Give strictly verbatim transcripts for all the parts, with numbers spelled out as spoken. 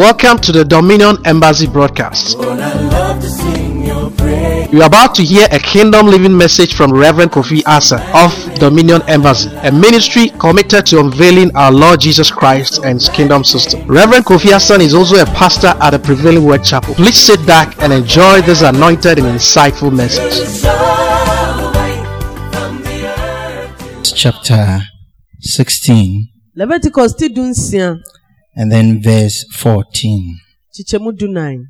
Welcome to the Dominion Embassy broadcast. Oh, I love to sing your praise. You are about to hear a kingdom living message from Reverend Kofi Asa of Dominion Embassy, a ministry committed to unveiling our Lord Jesus Christ and His kingdom system. Reverend Kofi Asa is also a pastor at the Prevailing Word Chapel. Please sit back and enjoy this anointed and insightful message. Chapter sixteen. Leviticus ti dunsia. And then verse fourteen. Chichemu dunai.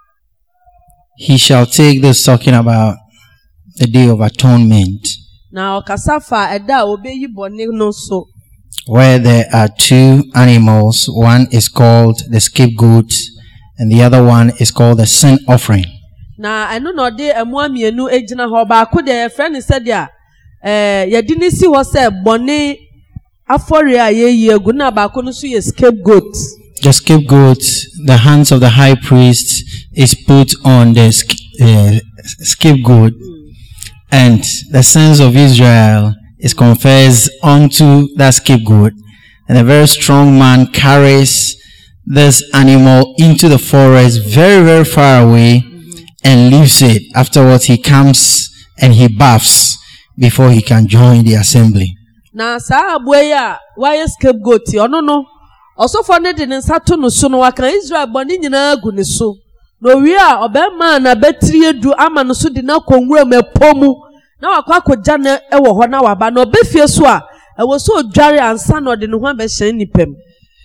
He shall take this, talking about the Day of Atonement, Na okasafa eda obeyi bone no so. where there are two animals. One is called the scapegoat, and the other one is called the sin offering. Na eno no de emu amienu ejina ho ba ko de friend said ya eh yedini si ho se bone afori ayeyi egu na ba ko no so ye scapegoat. The scapegoat, the hands of the high priest, is put on the sc- uh, scapegoat, and the sins of Israel is confessed onto that scapegoat. And a very strong man carries this animal into the forest very, very far away, mm-hmm. and leaves it. Afterwards, he comes and he baths before he can join the assembly. Na sa aboya why scapegoat ono no also for ne de nsato no so no waka Israel boni nyina agu ne so no wi a obema na betri edu ama no so de na konwura mepomu na wakwa akogya na ewo ho na waba na obefie so a ewo so odware ansa na ode ne ho abehyan nipam.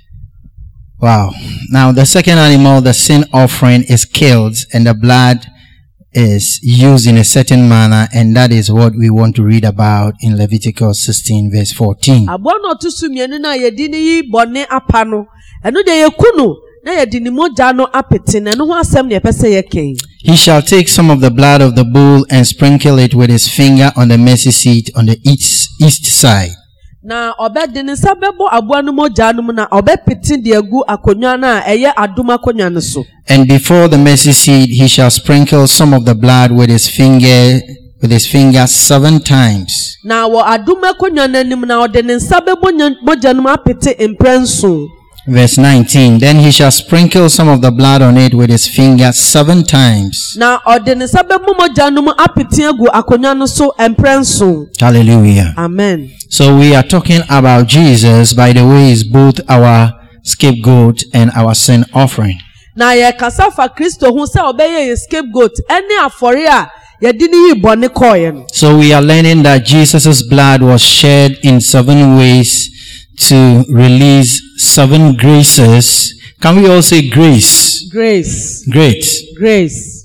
Wow. Now the second animal, the sin offering, is killed and the blood is used in a certain manner, and that is what we want to read about in Leviticus sixteen verse fourteen. Abono tusu mienu na yedi ni yi bone apa no eno de yekunu na yedi ni mogya no apete na no ho asem ne pese yeken. He shall take some of the blood of the bull and sprinkle it with his finger on the mercy seat on the east, east side. Na obede ne sabebo aboa no mogya no na obepete de agu akonwa na eye adom akonwa no so. And before the mercy seat he shall sprinkle some of the blood with his finger with his finger seven times. Na wo adom akonwa na nim na ode ne sabebo mogya no apete imprenso. Verse nineteen. Then he shall sprinkle some of the blood on it with his finger seven times. Na ode ne sabebo mogya no apete agu akonwa no so imprenso. Hallelujah. Amen. So we are talking about Jesus, by the way, is both our scapegoat and our sin offering. Na ye kasafa Kristo hu se obeye ye scapegoat ene afore a ye di ni bone koye no. So we are learning that Jesus' blood was shed in seven ways to release seven graces. Can we all say grace? Grace. Great. Grace.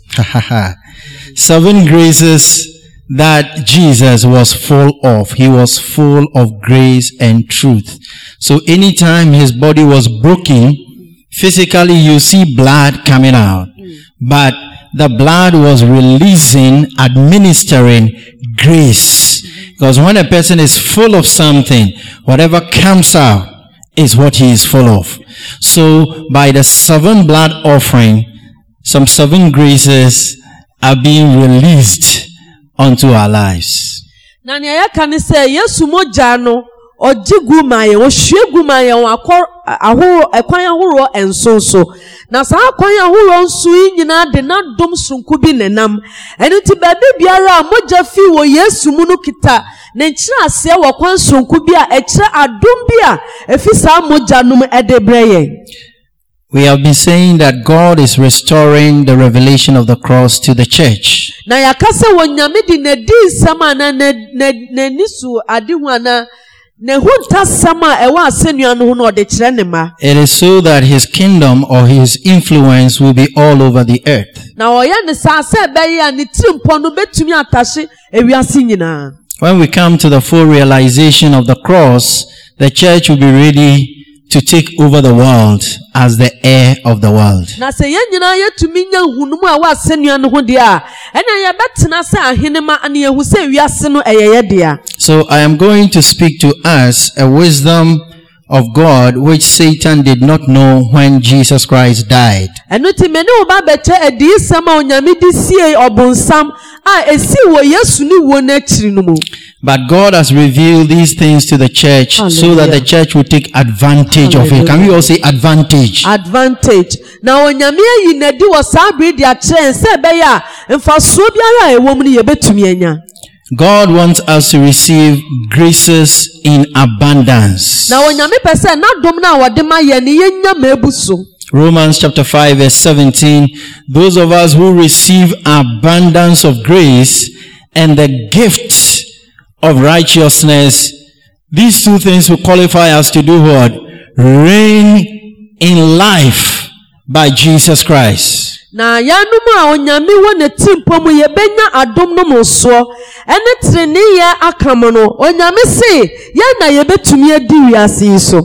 Seven graces that Jesus was full of. He was full of grace and truth. So anytime his body was broken, physically you see blood coming out. Mm. But the blood was releasing, administering grace. Because when a person is full of something, whatever comes out is what he is full of. So by the seven blood offering, some seven graces are being released unto our lives. Na ne ya kan say Yesu mogya no ojigu maye wo hwegu maye wo akọ ahoro ekwan ahoro ensonso na saa akwan ahoro nso nyina de na dom sonku bi nenam eni ti ba biara a mogya fi wo Yesu mu no kita ne nkyira ase wo kwan sonku bi a ekira adom bi a efi saa mogya no edebreye. We have been saying that God is restoring the revelation of the cross to the church. Na yakase wonyame di ne di sama na ne ne nisu adihu ana ne hunta sama ewa asenua no ho na ode kire ne ma. It is so that his kingdom or his influence will be all over the earth. Na oya ne sa se be ya ne tirimpo no betumi atahye ewiase nyina. When we come to the full realization of the cross, the church will be ready to take over the world as the heir of the world. Na se ye nyina yetumi nya hunumu a wa asenua no ho de a ena ye betena se ahenema ane ye hu se wiase no eyeye de a. So I am going to speak to us a wisdom of God which Satan did not know when Jesus Christ died. Enuti meni uba beche edi sama onyame di sie obonsam a esi wo Yesu ni wo na chiri no mu. But God has revealed these things to the church Hallelujah. So that the church will take advantage Hallelujah. Of it. Can we all say advantage? Advantage. Na onyame yi na di wo sabri di a chen se be ya mfaso biara e wo mu ni ye betumi anya. God wants us to receive graces in abundance. Romans chapter five verse seventeen. Those of us who receive abundance of grace and the gift of righteousness, these two things will qualify us to do what? Reign in life by Jesus Christ. Na yanum a onyame wona timpom ye benya adom no moso ene trene ye akam no onyame se ye na ye betumi adi wiase so.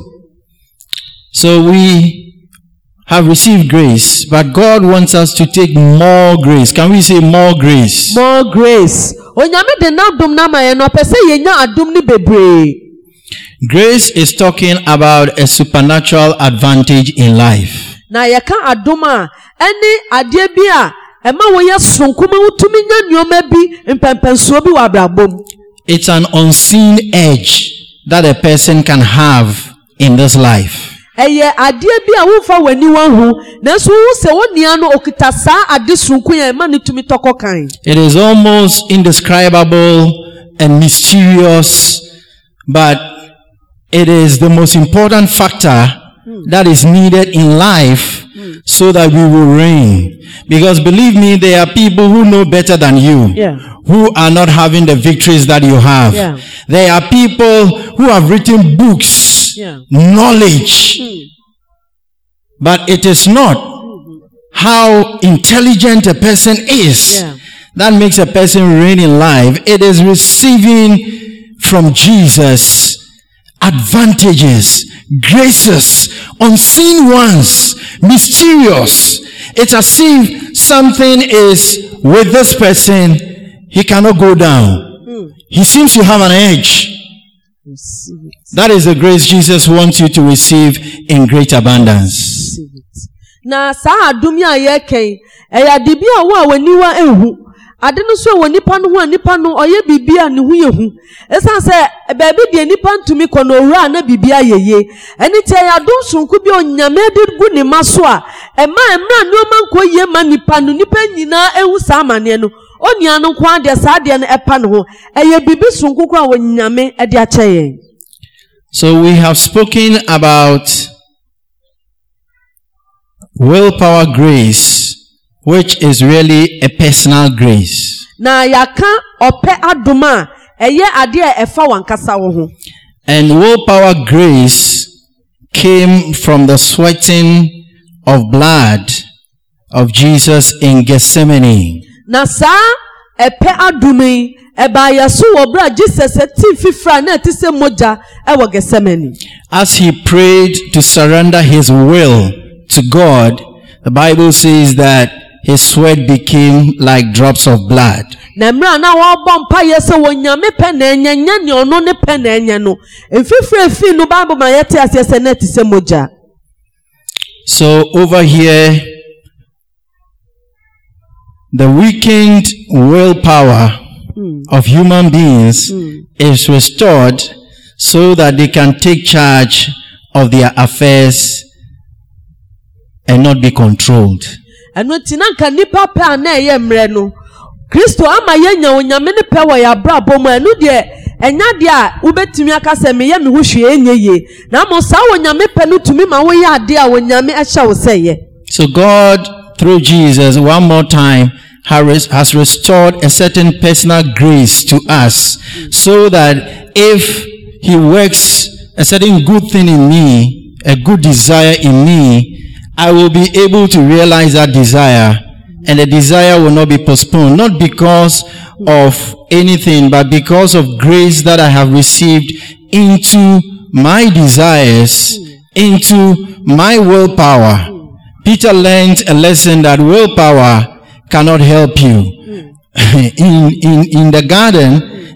So we have received grace, but God wants us to take more grace. Can we say more grace? More grace. Onyame de na adom na ma ye no pese ye nya adom ni bebre. Grace is talking about a supernatural advantage in life. Na yeka adoma eni ade bia ema wo ye sonkoma utumi nya nyoma bi mpempenso bi wa brabom. It's an unseen edge that a person can have in this life. Eye ade bia wo fa wani wanhu na so wo se wonia no okita sa ade sonko ya ema ne tumi tokokan. It is almost indescribable and mysterious, but it is the most important factor that is needed in life mm. so that we will reign. Because believe me, there are people who know better than you, yeah. who are not having the victories that you have. Yeah. There are people who have written books, yeah. knowledge, mm. but it is not mm-hmm. how intelligent a person is yeah. that makes a person reign in life. It is receiving from Jesus advantages, graces, unseen ones, mysterious. It's as if something is with this person, he cannot go down. Mm. He seems to have an edge. That is the grace Jesus wants you to receive in great abundance. Na sa adum ya yeke eya dibi a wo a waniwa ehu ade no so woni pa no ho anipa no oye bibia ne hu yehu esan se ba bi de nipa ntumi kono owura na bibia yeye eni tie ya don sunku bi onyame de gu ne maso a ema emra ne omanko ye ma nipa no nipa nyina ehu sa amane no onia no kwa de sa de no epa no ho eye bibi sunku kwa wonyame e de a cheye. So we have spoken about willpower grace, which is really a personal grace. Na yaka ope aduma eye ade e efa wankasa wo ho. And willpower grace came from the sweating of blood of Jesus in Gethsemane. Na sa epe adumi eba yesu wo bra Jesus eti fifra na eti se moja e wo Gethsemane. As he prayed to surrender his will to God, the Bible says that his sweat became like drops of blood. Na mra na wo bompa yese wonyame pe na enya nya ne ono ne pe na enya no efifre efi no Bible ma yete asese na tise moja. So over here, the weakened willpower mm. of human beings mm. is restored so that they can take charge of their affairs and not be controlled. Eno tinanka nipa pe na eye mre no Kristo ama yenya onyame ne pe wo ya brabo mu enu de enya de a ubetimi akase me ye me ho hwe enyeye na mo sa onyame pe no tumi ma wo ya de a onyame a hye wo seye. So God through Jesus one more time has restored a certain personal grace to us mm. so that if he works a certain good thing in me, a good desire in me, I will be able to realize that desire, and the desire will not be postponed, not because of anything, but because of grace that I have received into my desires, into my willpower. Peter learned a lesson that willpower cannot help you. in, in, in the garden,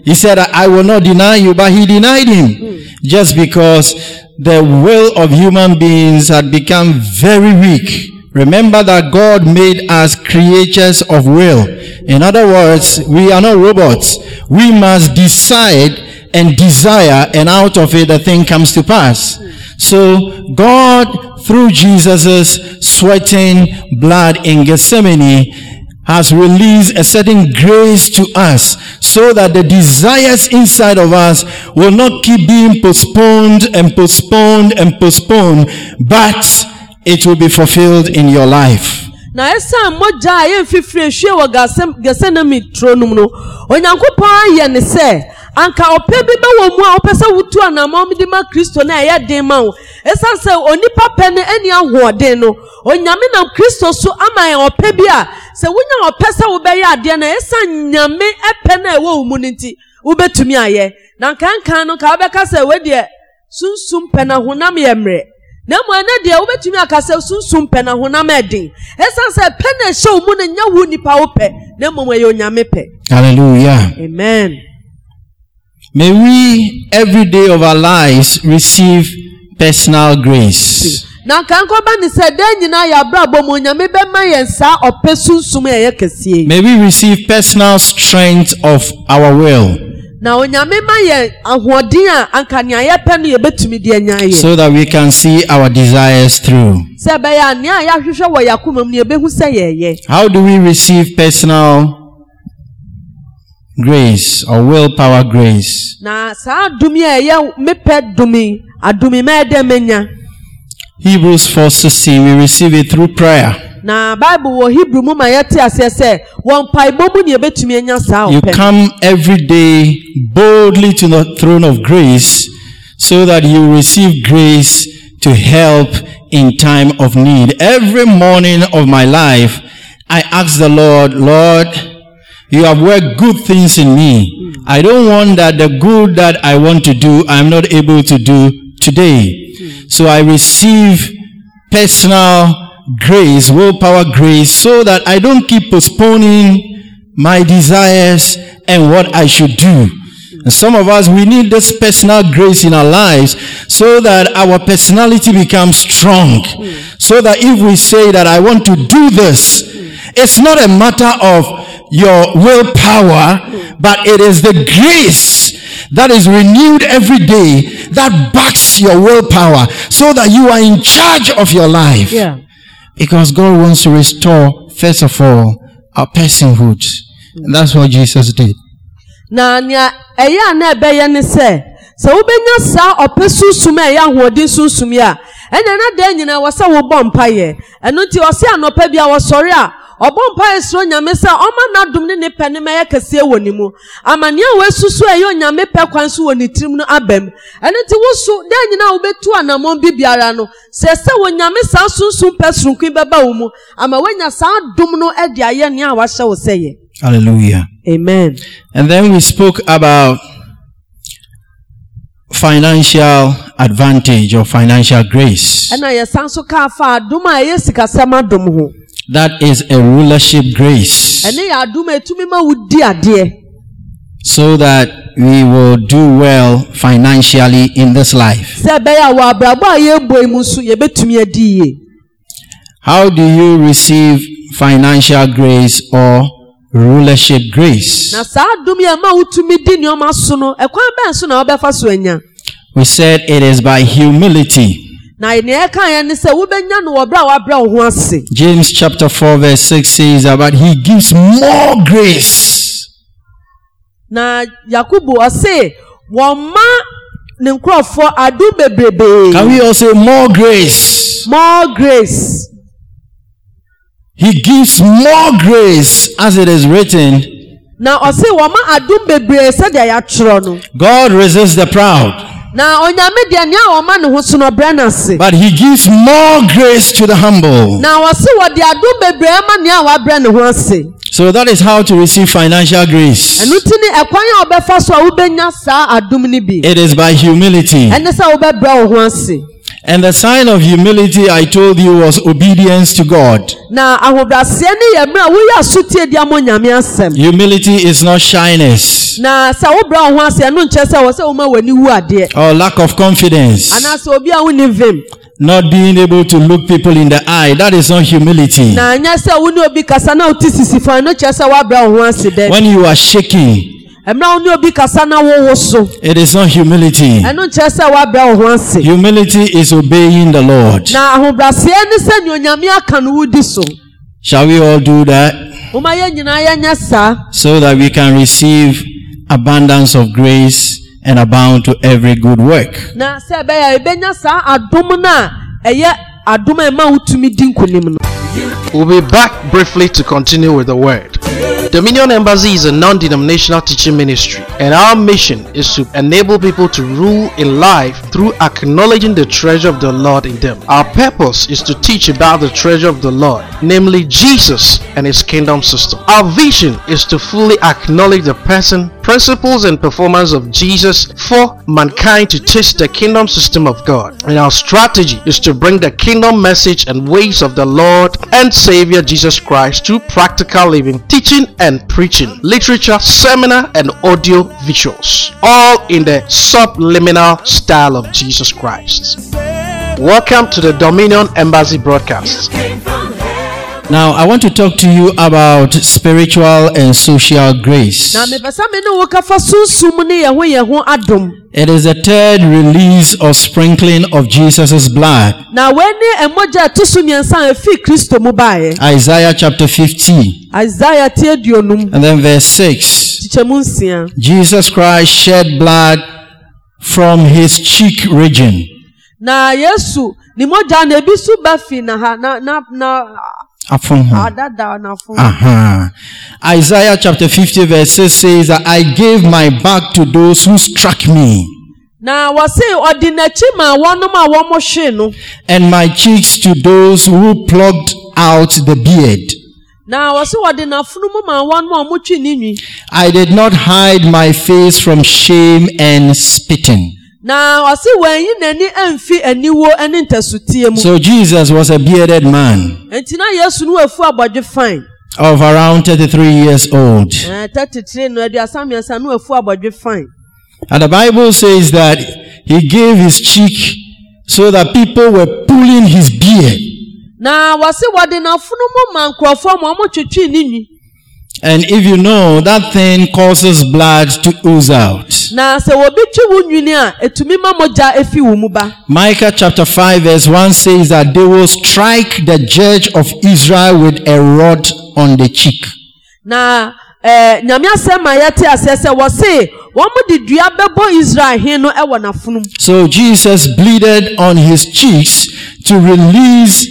He said, I will not deny you, but he denied him. Mm. Just because the will of human beings had become very weak. Remember that God made us creatures of will. In other words, we are not robots. We must decide and desire, and out of it the thing comes to pass. So God, through Jesus' sweating blood in Gethsemane, has released a certain grace to us so that the desires inside of us will not keep being postponed and postponed and postponed, but it will be fulfilled in your life. Na esa moja aye fifire hwe wo Gethsemane tronum no onyankopon ye ne se anka ope bi be wo mu a opese wutu anamom di ma Kristo na ye den ma wo esa se onipa pe ne ani ahoden no onyame na Kristo so amaye ope bi a se wunya opese wo be ye ade na esa nyame epe na ewo mu nti wo betumi aye na kankan no ka obeka se we de sunsum pe na honam ye mre na mo na de wo betumi akase sunsum pe na honam edin esa se pe na hye wo mu na nya wo nipa wo pe na mo ye onyame pe. Hallelujah. Amen. May we every day of our lives receive personal grace. Na kanko ba ni se de nyina ya brabo mo nyame be ma yensa opesunsum ye kese. May we receive personal strength of our will. Na onyame ma ye ahodin a anka ne ayepe no ye betumi de anya ye. So that we can see our desires through. Se be ya ne ya hwehwe wo yakomam ne be hu se ye ye. How do we receive personal grace or willpower grace? Na sa dumi ye mepe dumi adumi me de menya. Hebrews four sixteen, we receive it through prayer. Na Bible wo Hebrew mu ma yete ase se won paibo mu ne betumi anya sa You come every day boldly to the throne of grace so that you receive grace to help in time of need. Every morning of my life, I ask the Lord, Lord, you have worked good things in me. Mm. I don't want that the good that I want to do, I'm not able to do today. Mm. So I receive personal grace, willpower grace, so that I don't keep postponing my desires and what I should do. And some of us, we need this personal grace in our lives so that our personality becomes strong. Mm. So that if we say that I want to do this, mm. it's not a matter of your willpower, mm. but it is the grace that is renewed every day that backs your willpower so that you are in charge of your life. Yeah. Because God wants to restore, first of all, our personhood. And that's what Jesus did. Na nya eya na ebe ye ne se se wo benya sa opesusum eya hodin susum ya enya na da nyina wo se wo bompa ye eno ti o se anopa bia wo sori a obompa esro nyame se oma na dum ne ne pene me ye kase woni mu amane a we susu eyo nyame pe kwan so woni tirim no abam eno ti wo su da nyina wo betu anamon bibiara no se se wo nyame sa susum pe srunkun beba wo mu ama wenya sa dum no e dia ye ne a wa hye wo se ye. Hallelujah. Amen. And then we spoke about financial advantage or financial grace. That is a rulership grace. So that we will do well financially in this life. How do you receive financial grace or rulership grace? We said it is by humility. James chapter four verse six says about he gives more grace. Can we all say more grace? More grace. He gives more grace, as it is written. God resists the proud, but he gives more grace to the humble. So that is how to receive financial grace. It is by humility. And the sign of humility, I told you, was obedience to God. Na ahobrɛaseɛ ne yɛ mmerɛ a woyɛ asotie di ama Nyame asɛm. Humility is not shyness Na sɛ wobrɛ wo ho ase no nkyɛ sɛ wɔ sɛ woma w'ani wu adeɛ. or lack of confidence. Anaasɛ obi a wonni vim. Not being able to look people in the eye. That is not humility. Na nyɛ sɛ wo ne obi kasa na wote sisifo no kyerɛ sɛ woabrɛ wo ho ase dɛ. When you are shaking, Emra wo ne obi kasa na wo wo so. it is not humility. Ɛno nkyerɛ sɛ woabrɛ wo ho ase. Humility is obeying the Lord. Na ahobrɛaseɛ ne sɛ nea Onyame aka no wodi so. Shall we all do that Woma yɛ nyinaa yɛnyɛ saa. so that we can receive abundance of grace and abound to every good work? Na sɛ ɛbɛyɛ ebenya saa adom no a ɛyɛ adom a ɛma wotumi di nkonim no. We'll be back briefly to continue with the word. Dominion Embassy is a non-denominational teaching ministry, and our mission is to enable people to rule in life through acknowledging the treasure of the Lord in them. Our purpose is to teach about the treasure of the Lord, namely Jesus and His kingdom system. Our vision is to fully acknowledge the person, principles, and performance of Jesus for mankind to taste the kingdom system of God. And our strategy is to bring the kingdom message and ways of the Lord and Savior Jesus Christ to practical living, teaching and preaching, literature, seminar, and audio visuals, all in the subliminal style of Jesus Christ. Welcome to the Dominion Embassy broadcast. Now, I want to talk to you about spiritual and social grace. Na mepɛsɛ me ne wo kafa sunsum ne yɛn ho yɛn ho adom. It is the third release or sprinkling of Jesus' blood. Na wɛne ɛmɔgya ɛto so mmiɛnsa a efi Kristo mu baeɛ. Isaiah chapter fifty Isaiah tie duonum. and then verse six. Kyikyɛmu nsia. Jesus Christ shed blood from his cheek region. Na Yesu ni mogya na ebi so ba fi na ha na na na Afon ho. adada na fun. Uh-huh. Isaiah chapter fifty verse six says that I gave my back to those who struck me, Na wɔse ɔde n'akyi ma wɔnom a wɔn hwe no. and my cheeks to those who plucked out the beard. Na wɔse ɔde n'afunumu ma wɔnom a wɔn twi ne nwi. I did not hide my face from shame and spitting. Na wɔse wɔnyi n'ani amfi aniwo ne ntasutie mu. So Jesus was a bearded man Enti na Yesu no afu abɔdwe fine. of around thirty-three years old. Eh thirty-three no aduasa mmiɛnsa no afu abɔdwe fine. And the Bible says that he gave his cheek so that people were pulling his beard. Na wɔse wɔde n'afunumu ma nkurɔfoɔ ma wɔn twetwe ne nwi. And if you know, that thing causes blood to ooze out. Na sɛ wobi twi wo nwi ni a etumi ma mogya efi wo mu ba. Micah chapter five verse one says that they will strike the judge of Israel with a rod on the cheek. Na eh nyame asɛm ma yɛte asɛ sɛ wɔse wɔn mo de dua bɛbɔ Israel hen no ɛwɔ n'afunum. So Jesus bleeded on his cheeks to release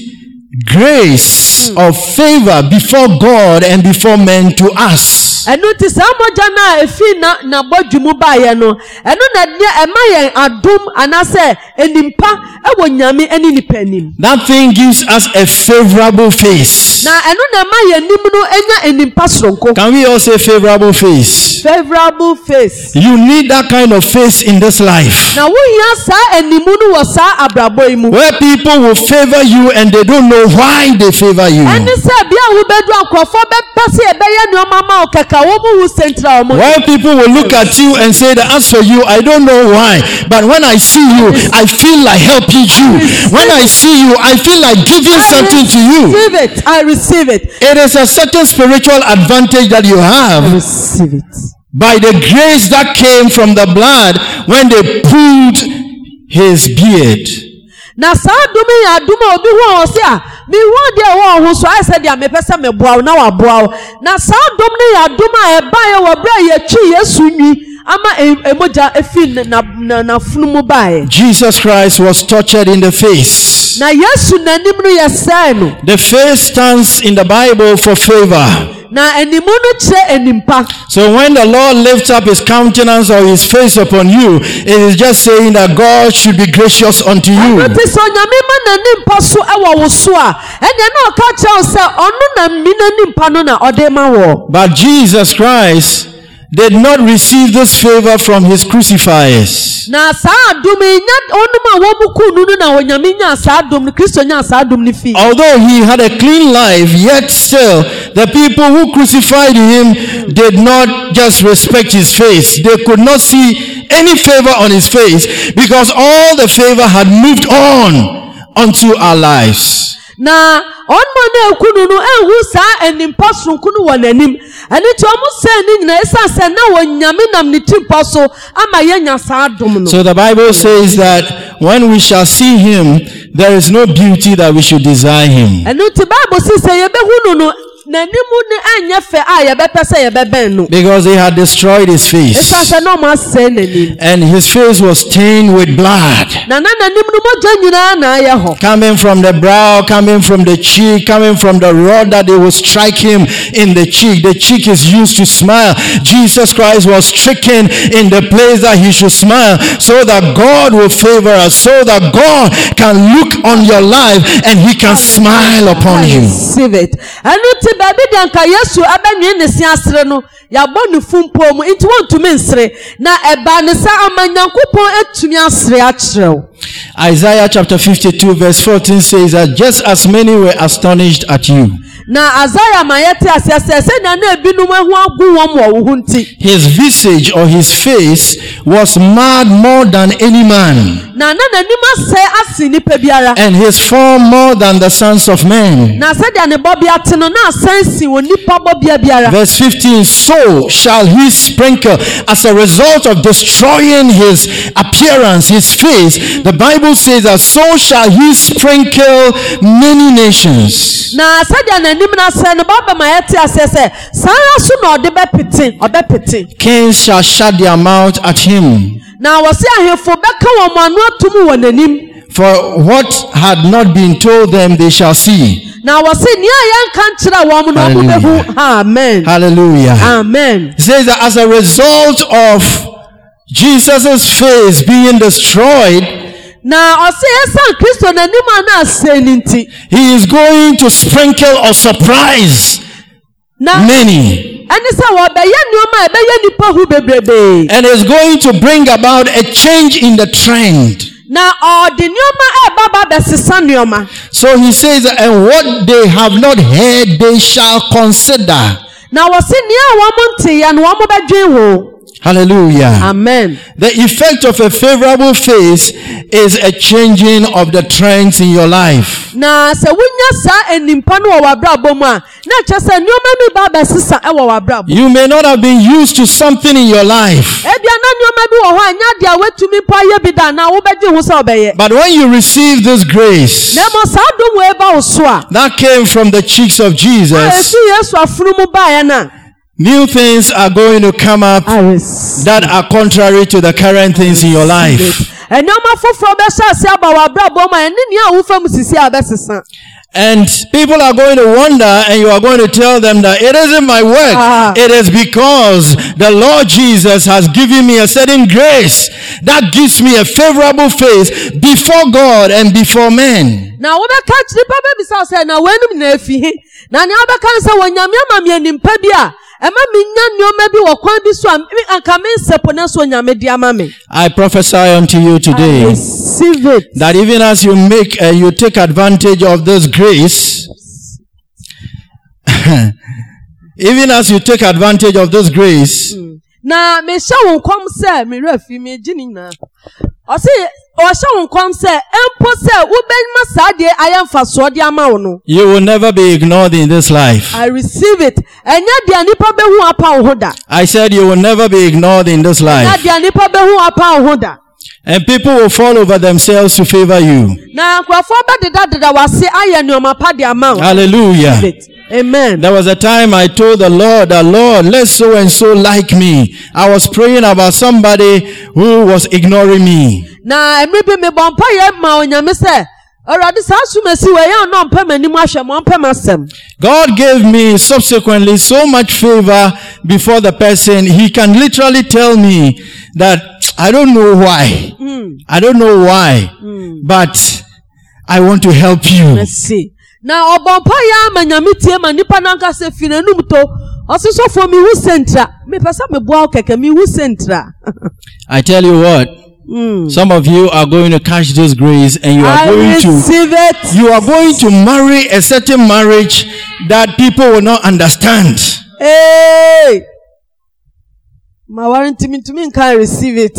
grace mm. of favor before God and before men to us. Ɛno ti saa mogya na efi na na bɔdwe mu baayɛ no ɛno na ne ɛma yɛn adom anasɛ enimpa ɛwɔ nyame ani nipa anim. That thing gives us a favorable face. Na ɛno na ɛma yɛn nim no enya enimpa soronko. Can we all say favorable face? Favorable face. You need that kind of face in this life, Na wo hia saa animu no wɔ saa abrabɔ yi mu. where people will favor you and they don't know why they favor you. Ɛne sɛ bia wo bedu akrɔfo bɛpɛ sɛ ɛbɛyɛ nneɛma ma wo kɛkɛ wo mu wo sentra wo. Where people will look at you and say that as for you, I don't know why, but when I see you, I feel like helping you. When I see you, I feel like giving something to you. I receive it. I receive it. It is a certain spiritual advantage that you have Receive it. by the grace that came from the blood when they pulled his beard. Na saa dumi ya duma obi ho o se a mi ho de wo ho so ai se de me pese me boa na wa boa na saa dum ne ya duma e ba ye wo bra ye twi Yesu nwi ama emoja efi na na, na funumu bae. Jesus Christ was tortured in the face. Na Yesu nanim no ye say no. The face stands in the Bible for favor. Na animu no kire enimpa. So when the Lord lifts up his countenance or his face upon you, it is just saying that God should be gracious unto you. But so nyame ma na nimpa so e wo wo so a enye na o ka kire o se onu na mi na nimpa no na ode ma wo. But Jesus Christ did not receive this favor from his crucifiers. Na saa adom nya onum a wo muku nu na onyame nya saa adom ni Kristo nya saa adom ni fi. Although he had a clean life, yet still the people who crucified him did not just respect his face. They could not see any favor on his face because all the favor had moved on unto our lives. Na onmo na ekunu no ehu saa enimpa sonkunu wɔ nanim ene ti omo se ni nyina esa se na wonyame nam ne timpa so ama yenya saa dom no. So the Bible says that when we shall see him, there is no beauty that we should desire him. Ene ti Bible say se yebehu no no nanimu ni anya fe a yebepɛ sɛ yebɛbɛn no. Because he had destroyed his face. Esa se na omo ase nanim. And his face was stained with blood. Na na nanim no moja nyina na ayɛ ho. Coming from the brow, coming from the cheek, coming from the rod that they will strike him in the cheek. The cheek is used to smile. Jesus Christ was stricken in the place that he should smile, so that God will favor us, so that God can look on your life and he can smile upon you. Receive it. Anu baby danka Yesu abanwe ne si asere no ya bɔ ne fumpo mu nti won tumi nsere na eba ne sa amanyankopɔn atumi asere akyerɛw. Isaiah chapter fifty-two verse fourteen says that just as many were astonished at you, na Isaiah mayete asese se na na ebinum ehu agu wɔn wɔ wo nti, his visage or his face was marred more than any man, na na nanim ase ase nipa biara, and his form more than the sons of men. na se dia ne bobia te no na asansi wo nipa bobia biara. Verse fifteen, so shall he sprinkle, as a result of destroying his appearance, his face. The Bible says that so shall he sprinkle many nations. Na se dia nanim na se no baba mayete asese sara so na ode bepete obepete. Kings shall shut their mouth at him. Na wose ahefo beka wo manu atum wo nanim. For what had not been told them they shall see. Na wose ni ayanka nkyira wo mu no obehu. Amen. Hallelujah. Amen. It says that as a result of Jesus' face being destroyed, na ose esan Kristo nanim ana aseninti, he is going to sprinkle or surprise na many. ani sa wo be ye nioma e be ye nipa hu bebrebe, And is going to bring about a change in the trend. na odi nioma e baba besesa nioma. So he says, and what they have not heard, they shall consider. Na wose ni a wo mo nte ya no wo mo bedwen ho. Hallelujah. Amen. The effect of a favorable face is a changing of the trends in your life. Na se wunya sa enimpa no wo abrabo mu a na chese nioma mi baba besesa e wo abrabo. You may not have been used to something in your life, E bia na nioma bi wo ho anya dia wetumi pa ye bi da na wo bedwen ho sa obeye. but when you receive this grace Na mo sa dum we ba wo so a that came from the cheeks of Jesus, Yesu Yesu afunu mu ba ya na. new things are going to come up that are contrary to the current things in your life. Enyoma foforo be sha se aba wa brabo ma eni ni a wo fam sisi abesesa. And people are going to wonder, and you are going to tell them that it isn't my work. Ah. It is because the Lord Jesus has given me a certain grace that gives me a favorable face before God and before men. Na wo be catch ni pa be bisa se na wenum na afi. Na ne abeka nsa wonyame ama me nimpa bi a ema me nya nioma bi wo kwan bi so anka me nsepo na so nyame di ama me. I prophesy unto you today Receive it. that even as you make uh, you take advantage of this grace, even as you take advantage of this grace, Na me sha won kom se me rafi me gini na. O se o sha won kom se empo se wo benma sa de ayamfa so de ama wo no. you will never be ignored in this life. I receive it. Enya dia nipa be hu apa wo ho da. I said you will never be ignored in this Enya life. dia nipa be hu apa wo ho da. And people will fall over themselves to favor you. Na nkrofo be deda deda wase aye nioma pa de ama wo. Hallelujah. Amen. There was a time I told the Lord, the Lord, let so and so like me. I was praying about somebody who was ignoring me. Na emri bi me bompa ye ma onyame se orade sa sumesi we ya no mpa manim ahwe mo mpa masem. God gave me subsequently so much favor before the person. He can literally tell me that I don't know why. Mm. I don't know why. Mm. But I want to help you. Let's see. Na obompa ya manyame tie ma nipa nanka se fi nanum to Osiso for me who centra. Me pesa me boa keke me who centra. I tell you what. Mm. Some of you are going to catch this grace and you are I going to it. you are going to marry a certain marriage that people will not understand. Hey, my warranty me to me can't receive it.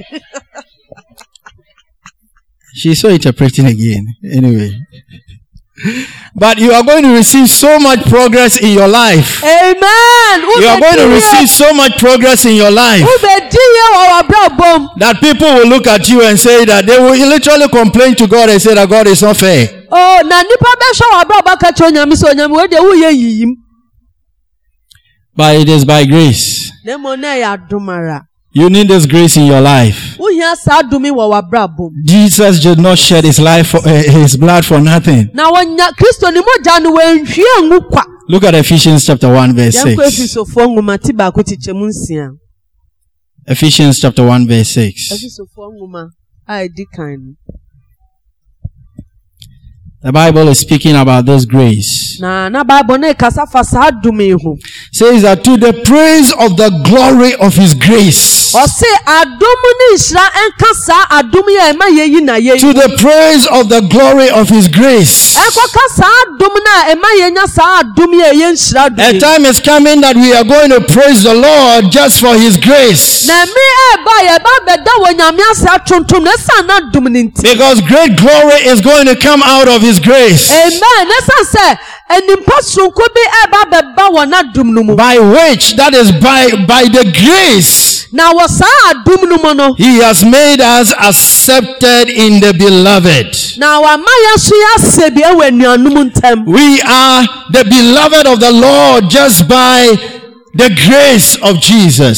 She's so interpreting again. Anyway. But you are going to receive so much progress in your life. Amen. You are going to receive so much progress in your life that people will look at you and say that they will literally complain to God and say that God is not fair. Oh, na nipa be show abra ka cho nyame so nyame we de wo ye yiyim. But it is by grace. You need this grace in your life. Jesus did not shed his life for, uh, his blood for nothing. Look at Ephesians chapter one verse six. Ephesians chapter one verse six. The Bible is speaking about this grace. Says that to the praise of the glory of his grace. To the praise of the glory of his grace. A time is coming that we are going to praise the Lord just for his grace. Because great glory is going to come out of his grace. Amen. By which, that is by by the grace, he has made us accepted in the beloved. We are the beloved of the Lord just by the grace of Jesus.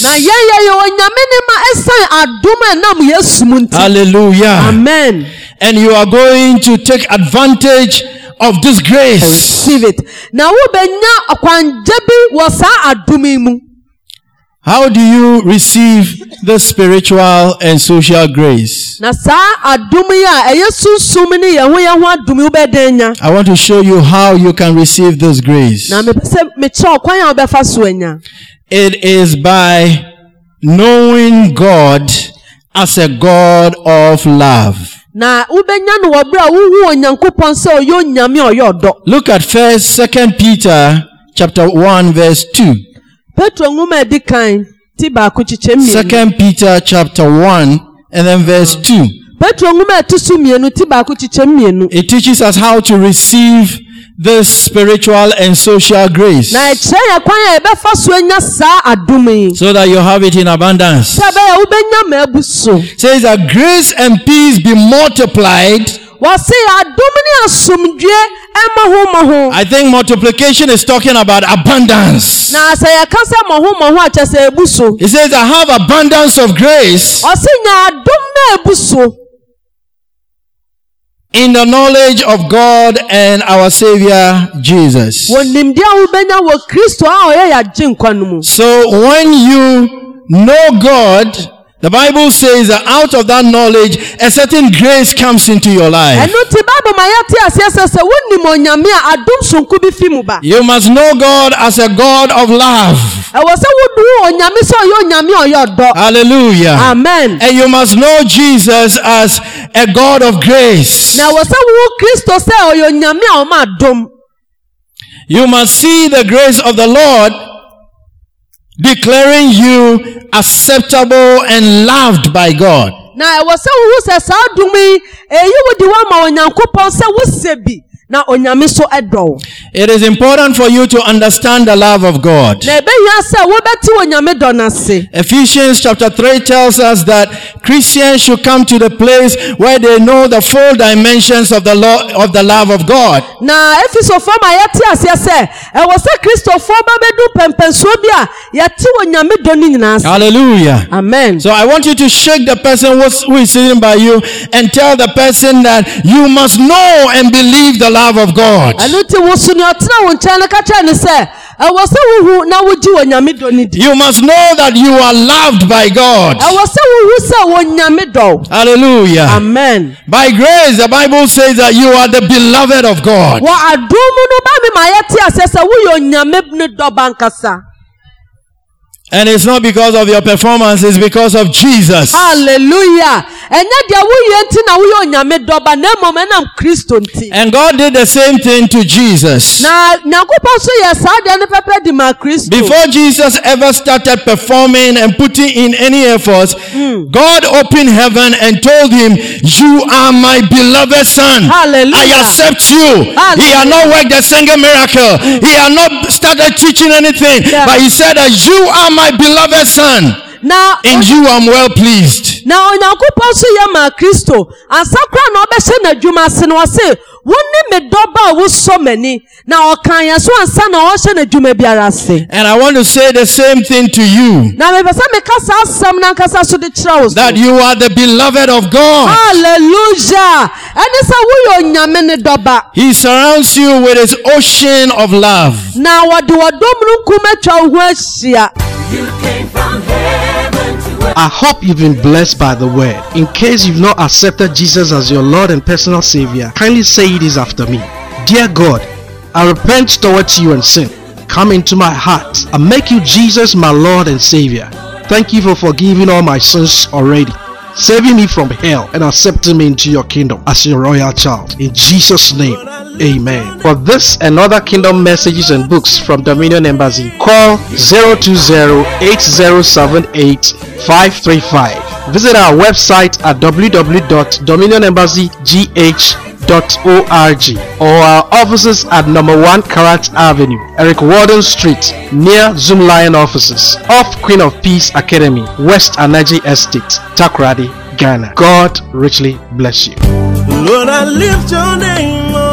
Hallelujah. Amen. And you are going to take advantage of this grace. Receive it. Now, how do you receive the spiritual and social grace? I want to show you how you can receive this grace. It is by knowing God as a God of love. Look at first, Second Peter chapter one verse two. Second Peter chapter one and then verse two. It teaches us how to receive this spiritual and social grace, so that you have it in abundance. Says that grace and peace be multiplied. I think multiplication is talking about abundance. It says I have abundance of grace in the knowledge of God and our Savior Jesus. So when you know God, the Bible says that out of that knowledge, a certain grace comes into your life. You must know God as a God of love. Hallelujah. Amen. And you must know Jesus as a God of grace. You must see the grace of the Lord declaring you acceptable and loved by God. It is important for you to understand the love of God. Ephesians chapter three tells us that Christians should come to the place where they know the full dimensions of the law of the love of God. Hallelujah. Amen. So I want you to shake the person who is sitting by you and tell the person that you must know and believe the love of God. You must know that you are loved by God. Hallelujah. Amen. By grace, the Bible says that you are the beloved of God. And it's not because of your performance, it's because of Jesus. Hallelujah. And God did the same thing to Jesus. Before Jesus ever started performing and putting in any efforts, mm. God opened heaven and told him, "You are my beloved son. Hallelujah. I accept you." Hallelujah. He had not worked a single miracle. Mm. He had not started teaching anything. Yeah. But he said that you are my beloved son. Now, in you I'm well pleased. Now, Nyankopɔn so yɛ ma Kristo. Ansakra na ɔbɛhyɛ n'adwuma ase no ɔse, "Wo ne me dɔba a wosɔ m'ani." Na ɔka yɛn so ansa na ɔhyɛ n'adwuma biara ase. And I want to say the same thing to you. Na mepɛ sɛ meka saa asɛm na nkasa so de kyerɛ wo so. That you are the beloved of God. Hallelujah. Ɛne sɛ woyɛ Onyame ne dɔba. He surrounds you with his ocean of love. Na wɔde wɔdɔm no nkum atwa wo ho ahyia. You came from heaven to earth. I hope you've been blessed by the word. In case you've not accepted Jesus as your Lord and personal Savior, kindly say this after me. Dear God, I repent towards you and sin. Come into my heart and make you Jesus my Lord and Savior. Thank you for forgiving all my sins already, saving me from hell and accepting me into your kingdom as your royal child. In Jesus' name, amen. For this and other kingdom messages and books from Dominion Embassy, call zero two zero, eight zero seven eight, five three five. Visit our website at w w w dot dominion embassy g h dot org or our offices at number one Karat Avenue, Eric Warden Street, near Zoom Lion offices, off Queen of Peace Academy, West Anaji Estate, Takoradi, Ghana. God richly bless you. Lord, I lift your name